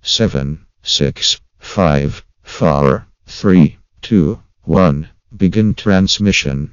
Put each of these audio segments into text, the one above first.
7, 6, 5, 4, 3, 2, 1. Begin transmission.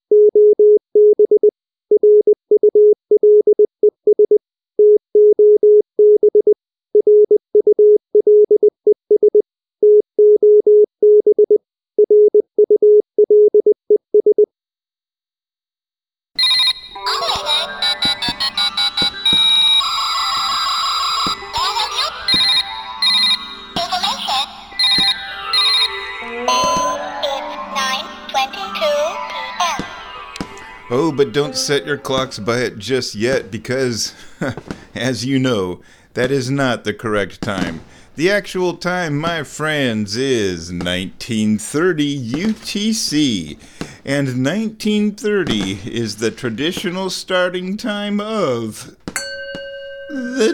Oh, but don't set your clocks by it just yet because, as you know, that is not the correct time. The actual time, my friends, is 1930 UTC. And 1930 is the traditional starting time of the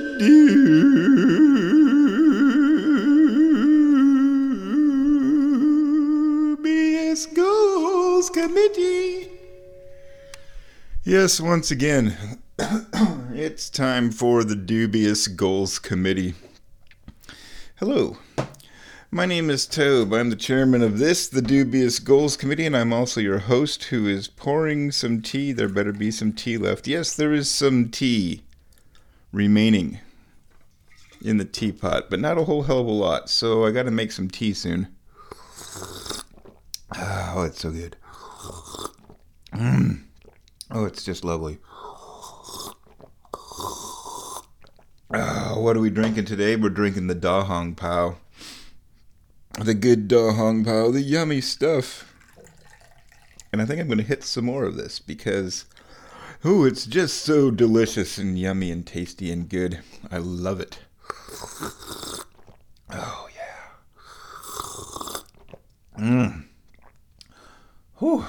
Dubious Goals Committee. Yes, once again, it's time for the Dubious Goals Committee. Hello, my name is Tobe. I'm the chairman of the Dubious Goals Committee, and I'm also your host who is pouring some tea. There better be some tea left. Yes, there is some tea remaining in the teapot, but not a whole hell of a lot, so I gotta make some tea soon. Oh, it's so good. Oh, it's just lovely. What are we drinking today? We're drinking the Da Hong Pao. The good Da Hong Pao, the yummy stuff. And I think I'm going to hit some more of this because, it's just so delicious and yummy and tasty and good. I love it. Oh, yeah. Whew.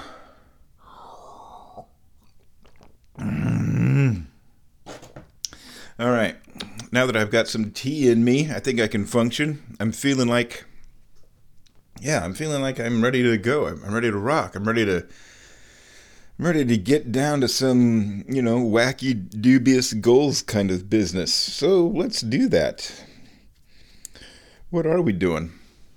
All right, now that I've got some tea in me, I think I can function. I'm feeling like I'm ready to go. I'm ready to rock. I'm ready to get down to some, wacky, dubious goals kind of business. So let's do that. What are we doing?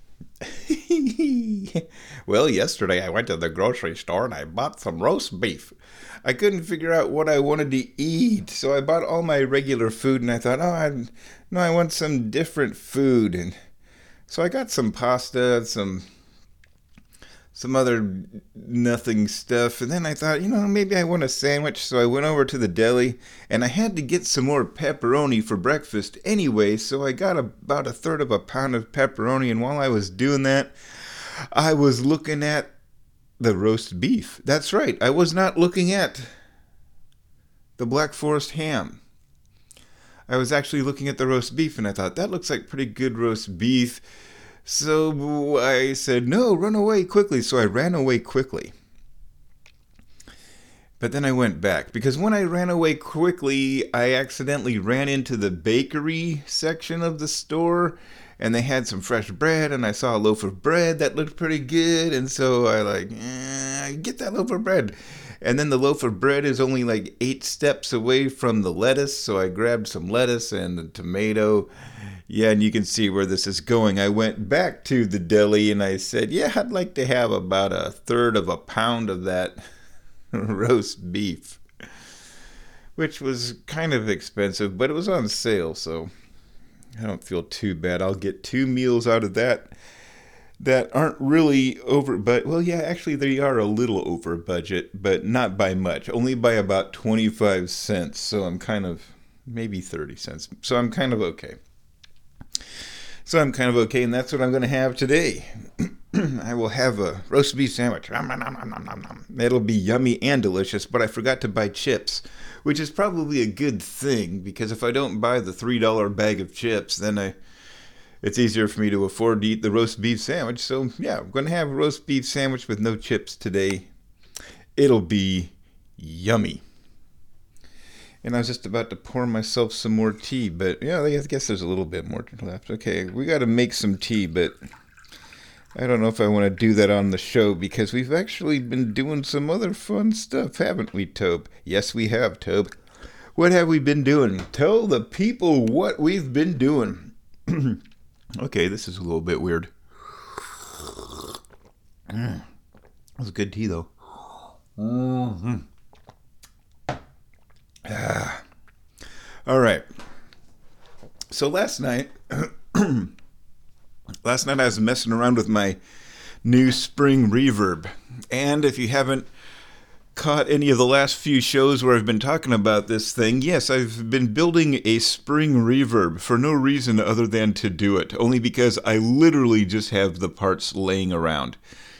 Well, yesterday I went to the grocery store and I bought some roast beef. I couldn't figure out what I wanted to eat, so I bought all my regular food, and I thought, I want some different food, and so I got some pasta, some other nothing stuff, and then I thought, maybe I want a sandwich, so I went over to the deli, and I had to get some more pepperoni for breakfast anyway, so I got about a third of a pound of pepperoni, and while I was doing that, I was looking at the roast beef. That's right. I was not looking at the Black Forest ham. I was actually looking at the roast beef, and I thought, that looks like pretty good roast beef. So I said, no, run away quickly. So I ran away quickly. But then I went back, because when I ran away quickly, I accidentally ran into the bakery section of the store, and they had some fresh bread, and I saw a loaf of bread that looked pretty good, and so I get that loaf of bread. And then the loaf of bread is only like 8 steps away from the lettuce, so I grabbed some lettuce and a tomato. Yeah, and you can see where this is going. I went back to the deli, and I said, I'd like to have about a third of a pound of that roast beef, which was kind of expensive, but it was on sale, so I don't feel too bad. I'll get 2 meals out of that aren't really over, but actually they are a little over budget, but not by much, only by about 25 cents. So I'm kind of, maybe 30 cents. So I'm kind of okay. And that's what I'm going to have today. I will have a roast beef sandwich. It'll be yummy and delicious, but I forgot to buy chips, which is probably a good thing, because if I don't buy the $3 bag of chips, then it's easier for me to afford to eat the roast beef sandwich. So, I'm going to have a roast beef sandwich with no chips today. It'll be yummy. And I was just about to pour myself some more tea, but I guess there's a little bit more left. Okay, we got to make some tea, but I don't know if I want to do that on the show, because we've actually been doing some other fun stuff, haven't we, Tobe? Yes, we have, Tobe. What have we been doing? Tell the people what we've been doing. Okay, this is a little bit weird. That was good tea, though. Mm-hmm. All right. So last night I was messing around with my new spring reverb. And if you haven't caught any of the last few shows where I've been talking about this thing, yes, I've been building a spring reverb for no reason other than to do it, only because I literally just have the parts laying around.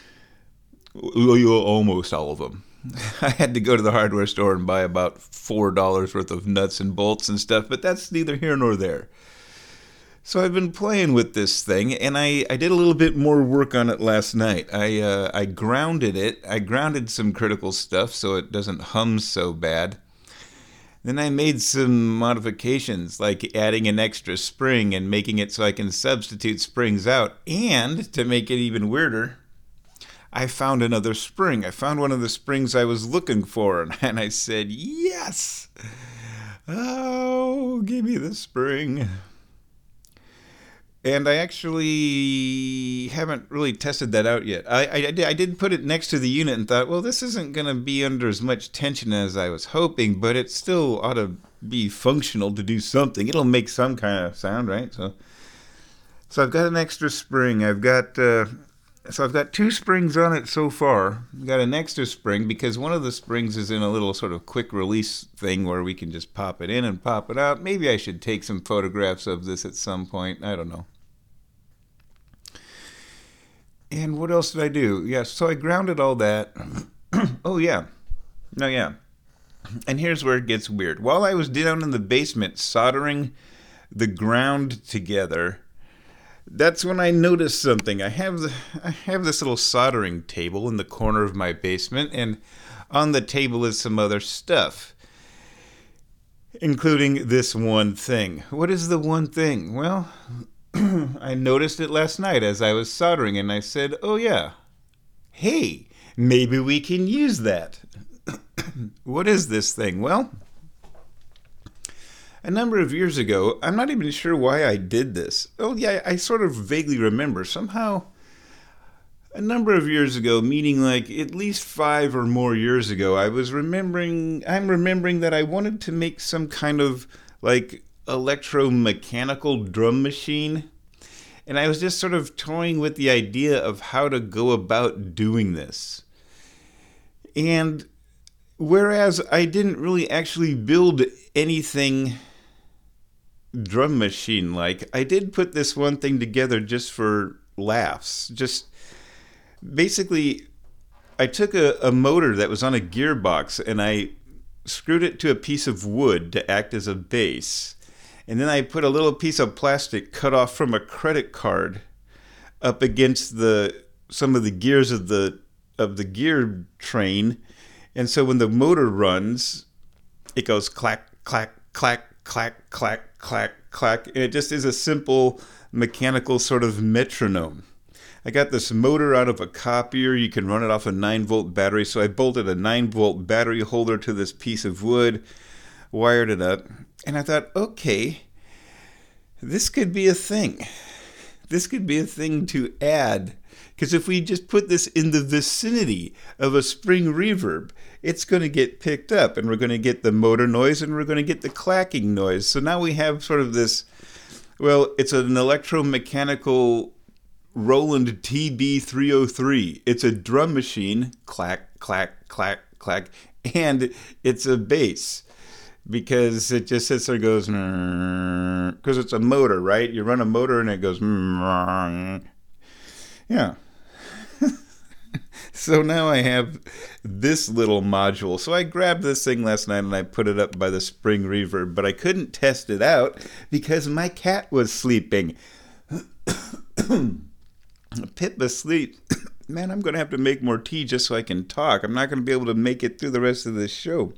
Almost all of them. I had to go to the hardware store and buy about $4 worth of nuts and bolts and stuff, but that's neither here nor there. So I've been playing with this thing, and I did a little bit more work on it last night. I grounded it. I grounded some critical stuff so it doesn't hum so bad. Then I made some modifications, like adding an extra spring and making it so I can substitute springs out. And to make it even weirder, I found another spring. I found one of the springs I was looking for, and I said, yes! Oh, give me the spring. And I actually haven't really tested that out yet. I did put it next to the unit and thought, well, this isn't going to be under as much tension as I was hoping, but it still ought to be functional to do something. It'll make some kind of sound, right? So I've got an extra spring. I've got 2 springs on it so far. I've got an extra spring because one of the springs is in a little sort of quick release thing where we can just pop it in and pop it out. Maybe I should take some photographs of this at some point. I don't know. And what else did I do? Yeah, so I grounded all that. Oh, yeah. No, yeah. And here's where it gets weird. While I was down in the basement soldering the ground together, that's when I noticed something. I have this little soldering table in the corner of my basement, and on the table is some other stuff, including this one thing. What is the one thing? Well, I noticed it last night as I was soldering, and I said, oh yeah, hey, maybe we can use that. What is this thing? Well, a number of years ago, I'm not even sure why I did this. Oh yeah, I sort of vaguely remember. Somehow, a number of years ago, meaning like at least 5 or more years ago, I'm remembering that I wanted to make some kind of like electromechanical drum machine. And I was just sort of toying with the idea of how to go about doing this. And whereas I didn't really actually build anything drum machine like, I did put this one thing together just for laughs. Just basically, I took a motor that was on a gearbox and I screwed it to a piece of wood to act as a base. And then I put a little piece of plastic cut off from a credit card up against some of the gears of the gear train. And so when the motor runs, it goes clack, clack, clack, clack, clack, clack, clack. And it just is a simple mechanical sort of metronome. I got this motor out of a copier. You can run it off a 9-volt battery. So I bolted a 9-volt battery holder to this piece of wood, wired it up. And I thought, okay, this could be a thing. This could be a thing to add. Because if we just put this in the vicinity of a spring reverb, it's going to get picked up. And we're going to get the motor noise and we're going to get the clacking noise. So now we have sort of this, well, it's an electromechanical Roland TB303. It's a drum machine, clack, clack, clack, clack, and it's a bass. Because it just sits there and goes, because it's a motor, right? You run a motor and it goes, yeah. So now I have this little module. So I grabbed this thing last night and I put it up by the spring reverb, but I couldn't test it out because my cat was sleeping. Pip asleep. Man, I'm going to have to make more tea just so I can talk. I'm not going to be able to make it through the rest of this show.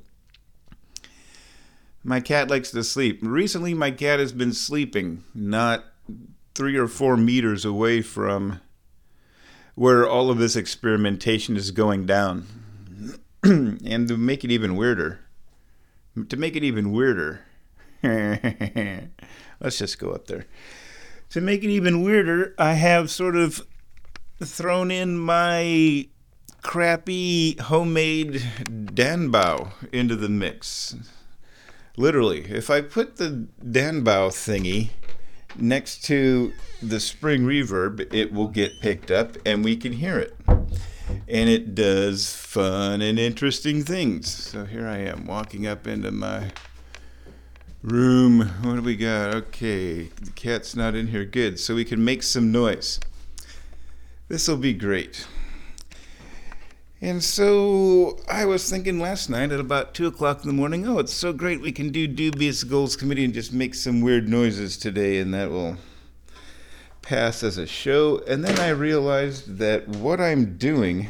My cat likes to sleep. Recently, my cat has been sleeping not 3 or 4 meters away from where all of this experimentation is going down. And to make it even weirder, let's just go up there. To make it even weirder, I have sort of thrown in my crappy homemade Danbao into the mix. Literally, if I put the Danbao thingy next to the spring reverb, it will get picked up and we can hear it. And it does fun and interesting things. So here I am walking up into my room. What do we got? Okay, the cat's not in here. Good. So we can make some noise. This will be great. And so I was thinking last night at about 2 o'clock in the morning, oh, it's so great we can do Dubious Goals Committee and just make some weird noises today, and that will pass as a show. And then I realized that what I'm doing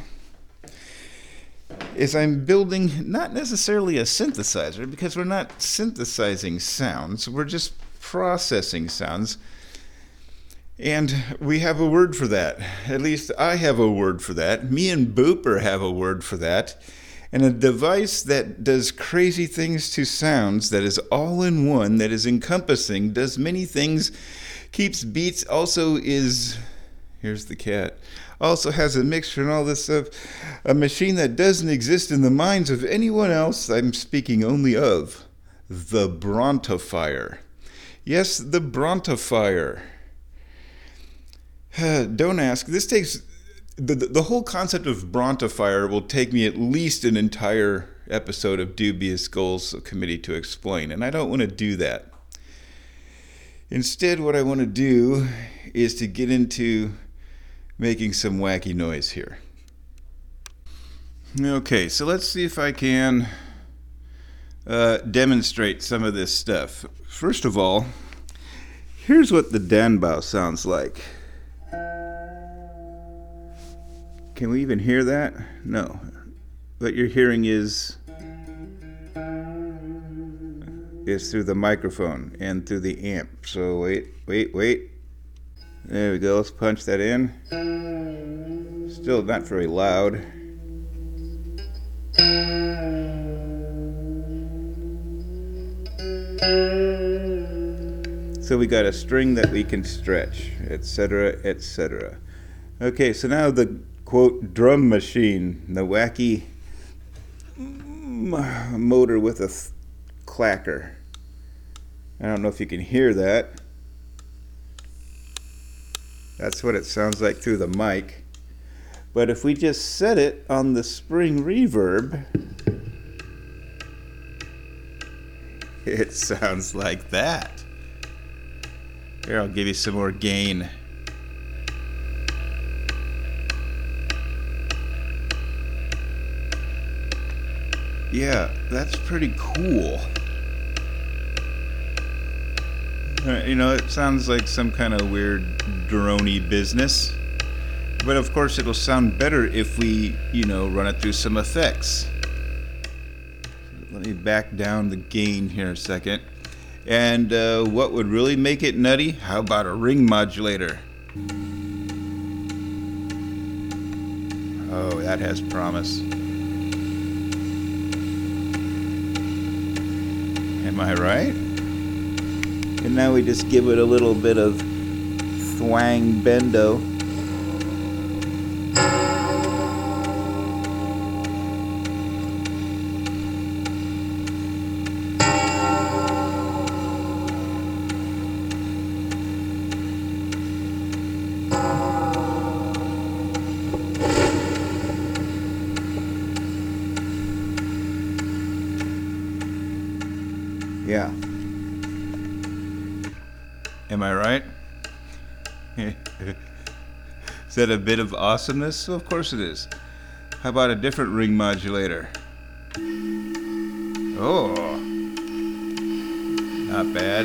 is I'm building not necessarily a synthesizer, because we're not synthesizing sounds, we're just processing sounds. And we have a word for that. At least I have a word for that. Me and Booper have a word for that. And a device that does crazy things to sounds, that is all in one, that is encompassing, does many things, keeps beats, also is, here's the cat, also has a mixture and all this stuff. A machine that doesn't exist in the minds of anyone else. I'm speaking only of the Brontofier. Yes, the Brontofier. Don't ask. This takes the whole concept of Brontofier will take me at least an entire episode of Dubious Goals Committee to explain, and I don't want to do that. Instead, what I want to do is to get into making some wacky noise here. Okay, so let's see if I can demonstrate some of this stuff. First of all, here's what the Danbao sounds like. Can we even hear that? No. What you're hearing is through the microphone and through the amp. So wait. There we go. Let's punch that in. Still not very loud. So we got a string that we can stretch, etc., etc. Okay, so now the quote drum machine, the wacky motor with a clacker. I don't know if you can hear that. That's what it sounds like through the mic. But if we just set it on the spring reverb, it sounds like that. Here, I'll give you some more gain. Yeah, that's pretty cool. You know, it sounds like some kind of weird droney business. But of course it'll sound better if we, run it through some effects. Let me back down the gain here a second. And what would really make it nutty? How about a ring modulator? Oh, that has promise. Am I right? And now we just give it a little bit of thwang bendo. Yeah. Am I right? Is that a bit of awesomeness? Well, of course it is. How about a different ring modulator? Oh, not bad.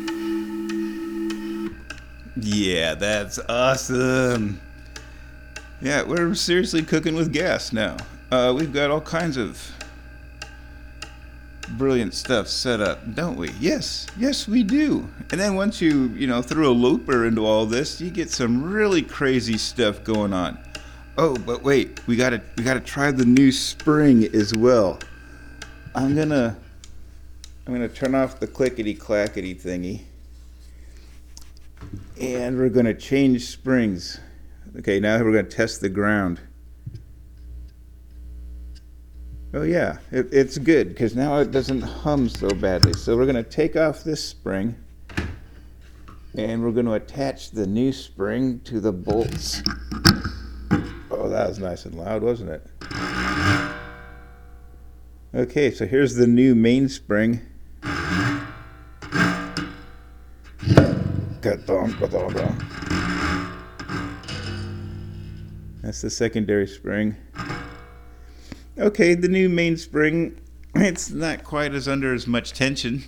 Yeah, that's awesome. Yeah, we're seriously cooking with gas now. We've got all kinds of brilliant stuff set up, don't we? Yes, we do. And then once you throw a looper into all this, you get some really crazy stuff going on. Oh, but wait, we gotta try the new spring as well. I'm gonna turn off the clickety clackety thingy, and we're gonna change springs. Okay, now we're gonna test the ground. Oh yeah, it's good because now it doesn't hum so badly. So we're going to take off this spring and we're going to attach the new spring to the bolts. Oh, that was nice and loud, wasn't it? Okay, so here's the new mainspring. That's the secondary spring. Okay, the new mainspring, it's not quite under as much tension,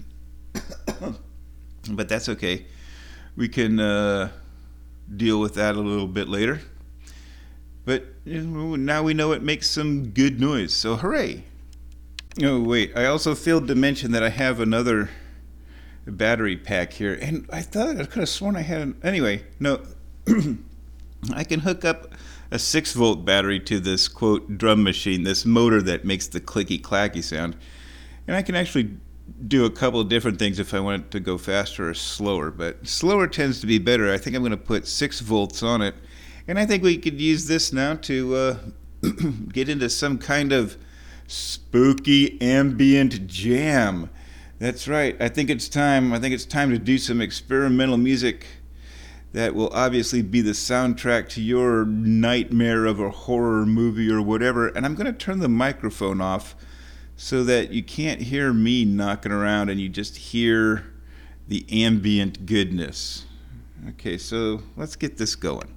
but that's okay. We can deal with that a little bit later. But now we know it makes some good noise, so hooray! Oh wait, I also failed to mention that I have another battery pack here, and I could have sworn I had anyway, no. I can hook up a 6-volt battery to this quote drum machine, this motor that makes the clicky clacky sound. And I can actually do a couple of different things if I want it to go faster or slower, but slower tends to be better. I think I'm going to put 6 volts on it. And I think we could use this now to get into some kind of spooky ambient jam. That's right. I think it's time to do some experimental music that will obviously be the soundtrack to your nightmare of a horror movie or whatever. And I'm going to turn the microphone off so that you can't hear me knocking around and you just hear the ambient goodness. Okay, so let's get this going.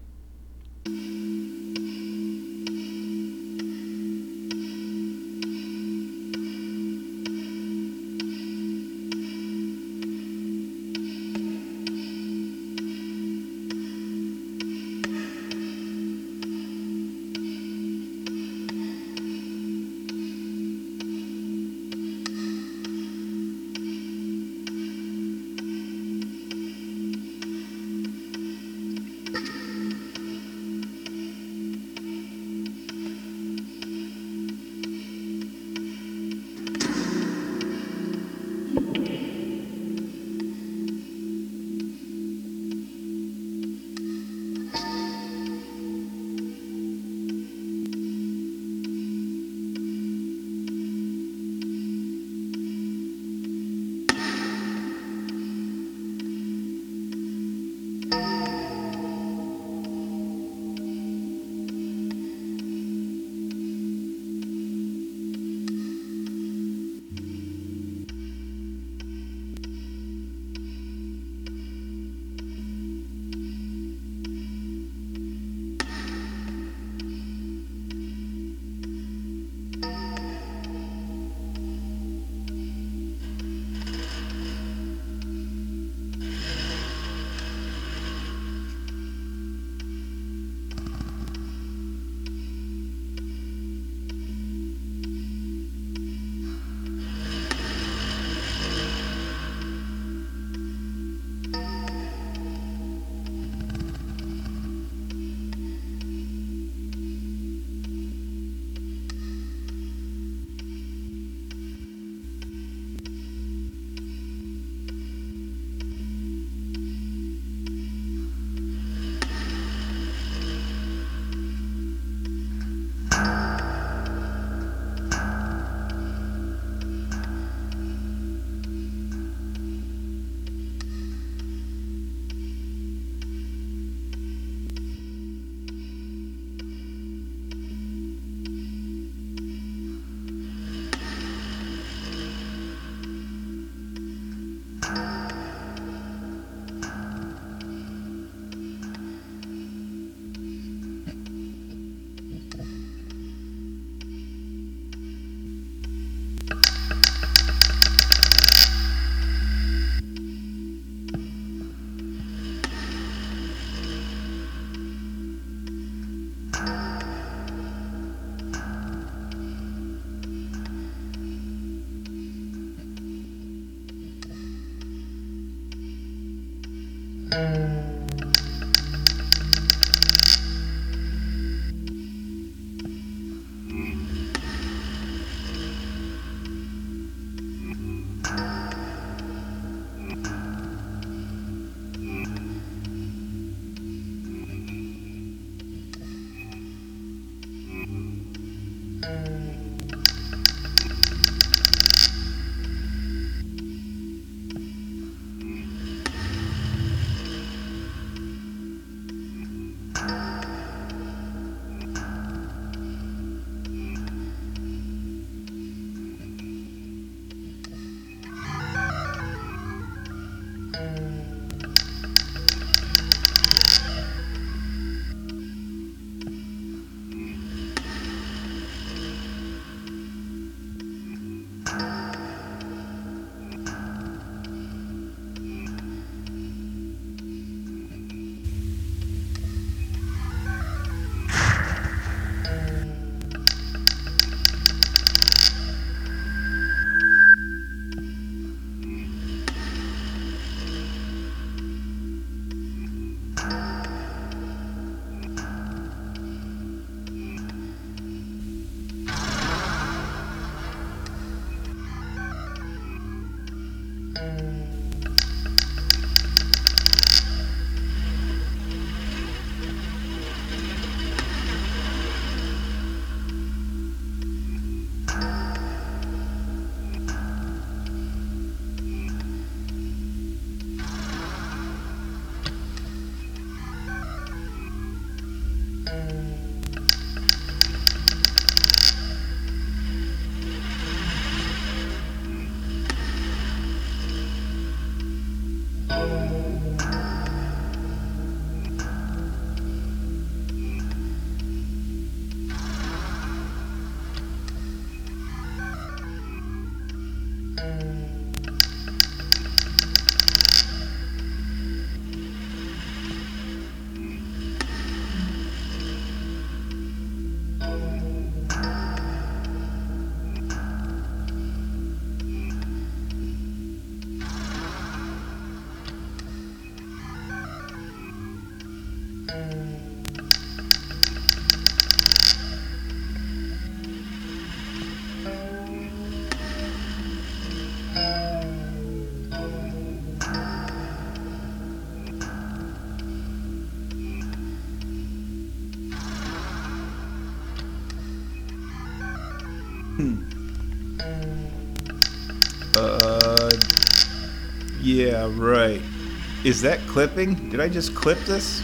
Yeah, right. Is that clipping? Did I just clip this?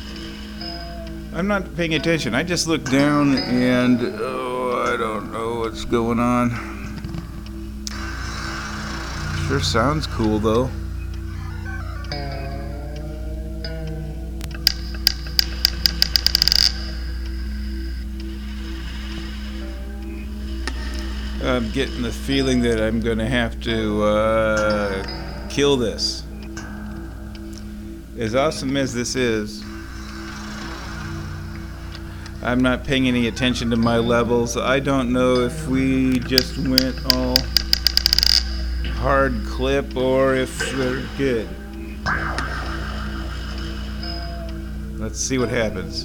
I'm not paying attention. I just looked down and, I don't know what's going on. Sure sounds cool, though. I'm getting the feeling that I'm gonna have to kill this. As awesome as this is, I'm not paying any attention to my levels. I don't know if we just went all hard clip or if they're good. Let's see what happens.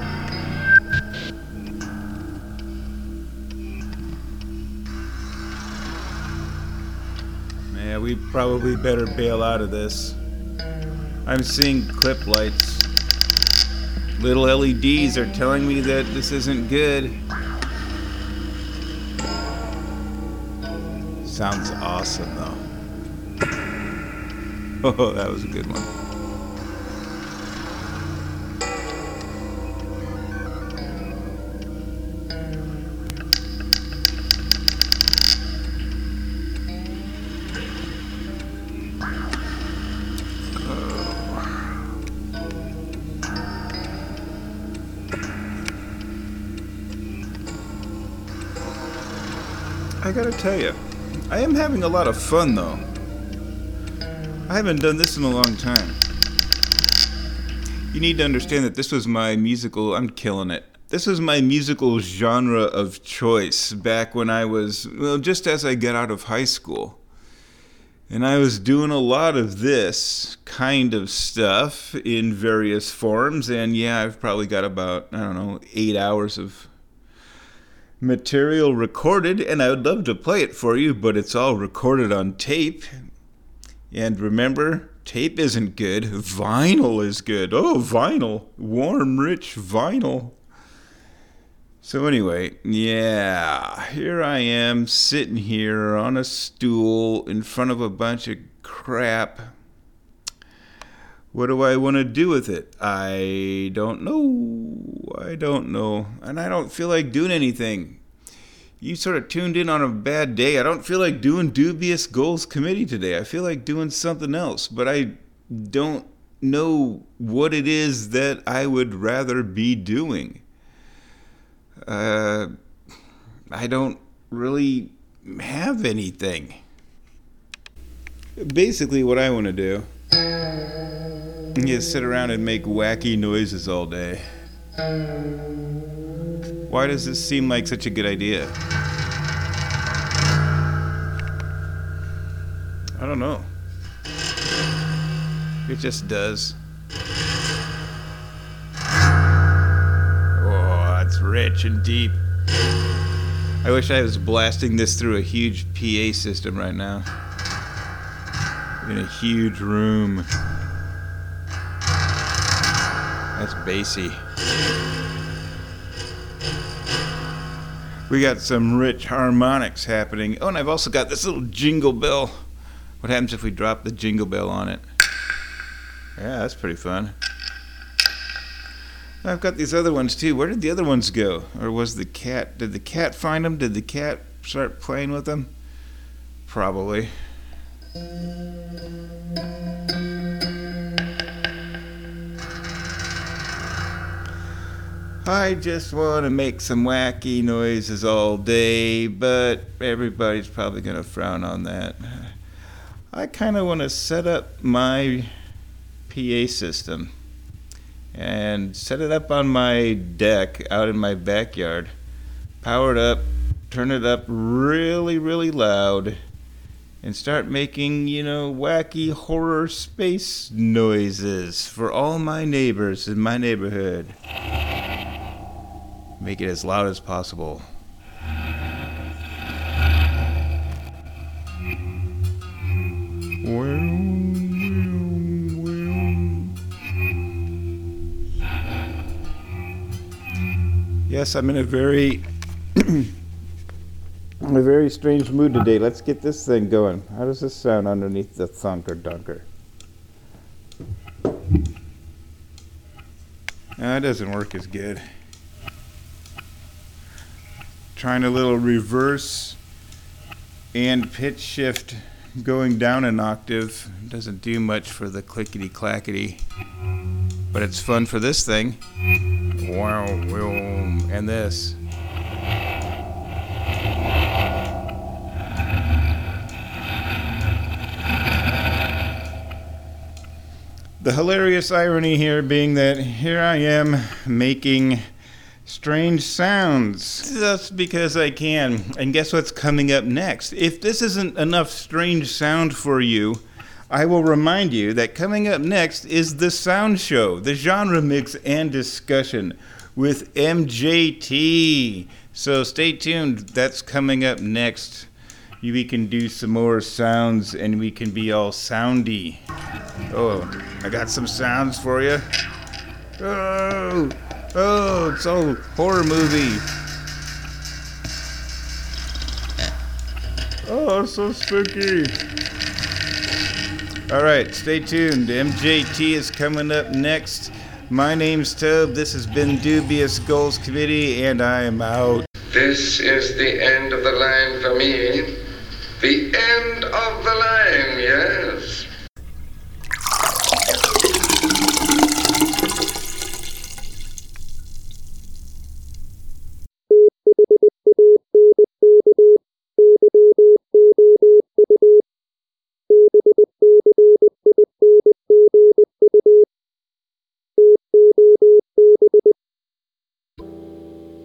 Yeah, we probably better bail out of this. I'm seeing clip lights. Little LEDs are telling me that this isn't good. Sounds awesome, though. Oh, that was a good one. I gotta tell you, I am having a lot of fun though. I haven't done this in a long time. You need to understand that this was my musical, I'm killing it. This was my musical genre of choice back when I was, well, just as I got out of high school. And I was doing a lot of this kind of stuff in various forms. And yeah, I've probably got about, 8 hours of material recorded. And I would love to play it for you, but it's all recorded on tape. And remember, tape isn't good. Vinyl is good. Oh, vinyl. Warm, rich vinyl. So anyway, yeah, here I am sitting here on a stool in front of a bunch of crap. What do I want to do with it? I don't know. And I don't feel like doing anything. You sort of tuned in on a bad day. I don't feel like doing Dubious Goals Committee today. I feel like doing something else, but I don't know what it is that I would rather be doing. I don't really have anything. Basically, what I want to do is sit around and make wacky noises all day. Why does this seem like such a good idea? I don't know. It just does. It's rich and deep. I wish I was blasting this through a huge PA system right now. In a huge room. That's bassy. We got some rich harmonics happening. Oh, and I've also got this little jingle bell. What happens if we drop the jingle bell on it? Yeah, that's pretty fun. I've got these other ones too. Where did the other ones go? Or was the cat... Did the cat find them? Did the cat start playing with them? Probably. I just want to make some wacky noises all day, but everybody's probably going to frown on that. I kind of want to set up my PA system and set it up on my deck out in my backyard. Power it up, turn it up really, really loud, and start making, wacky horror space noises for all my neighbors in my neighborhood. Make it as loud as possible. Yes, I'm in a very strange mood today. Let's get this thing going. How does this sound underneath the thunker dunker? No, it doesn't work as good. Trying a little reverse and pitch shift going down an octave. Doesn't do much for the clickety clackety, but it's fun for this thing. Wow, and this. The hilarious irony here being that here I am making strange sounds just because I can. And guess what's coming up next? If this isn't enough strange sound for you, I will remind you that coming up next is The Sound Show, the genre mix and discussion with MJT. So stay tuned. That's coming up next. We can do some more sounds and we can be all soundy. Oh, I got some sounds for you. Oh, it's all horror movie. Oh, so spooky. All right, stay tuned. MJT is coming up next. My name's Tobe. This has been Dubious Goals Committee, and I am out. This is the end of the line for me. The end of the line, yes.